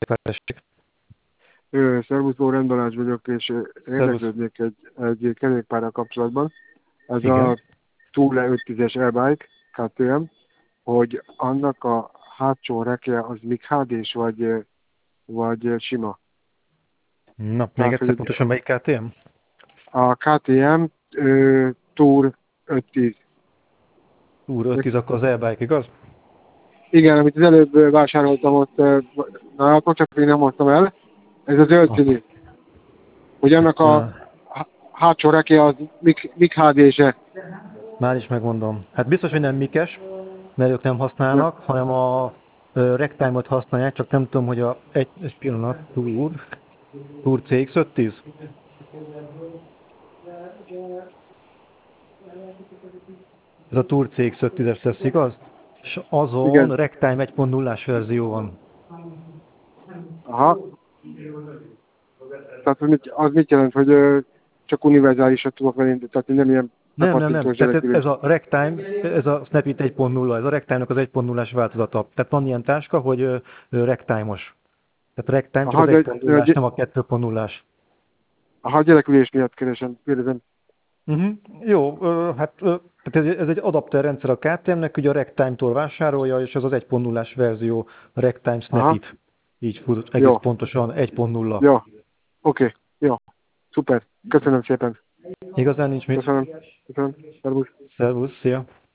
Tessék. Szervusz, Lórend Balázs vagyok, és Szervusz. érdeklődnék egy kerékpárral kapcsolatban. Ez a Igen. Thule 510-es e-bike KTM, hogy annak a hátsó rekje az MIG-HD-s vagy sima. Na, még Tehát, egyszer hogy pontosan melyik KTM? a KTM Tour 510. Úr, 510 akkor az e-bike, igaz? Igen, amit az előbb vásároltam ott, nálatok, csak még nem mondtam el, ez a zöld Aha. színű. Hogy annak a hátsó rekje az MIG-HD-se. Már is megmondom. Hát biztos, hogy nem Mikes, mert ők nem használnak, hanem a Rectime-ot használják, csak nem tudom, hogy egy pillanat, Tour CX-510? Ez a Tour CX-510-es lesz, igaz? És azon Igen. Rectime 1.0-ás verzió van. Aha. Tehát az mit jelent, hogy csak univerzálisat tudok venni, tehát nem ilyen Nem. bepattintós Tehát gyerekülés. ez a Rectime, ez a Snapit 1.0, ez a Rectime-nak az 1.0-ás változata. Tehát van ilyen táska, hogy Rectime-os. Tehát Rectime csak Aha, az 1.0-ás, nem a 2.0-ás. aha, gyerekülés miatt kérdezem. Jó, tehát ez egy adapter rendszer a KTM-nek, ugye a Rectime-tól vásárolja, és ez az 1.0-ás verzió, a Rectime Aha, Snapit. Így fut egész jó, pontosan 1.0. jó, oké, jó, szuper, köszönöm szépen. Igazán nincs mit. Köszönöm, szervusz. Szervusz, szia!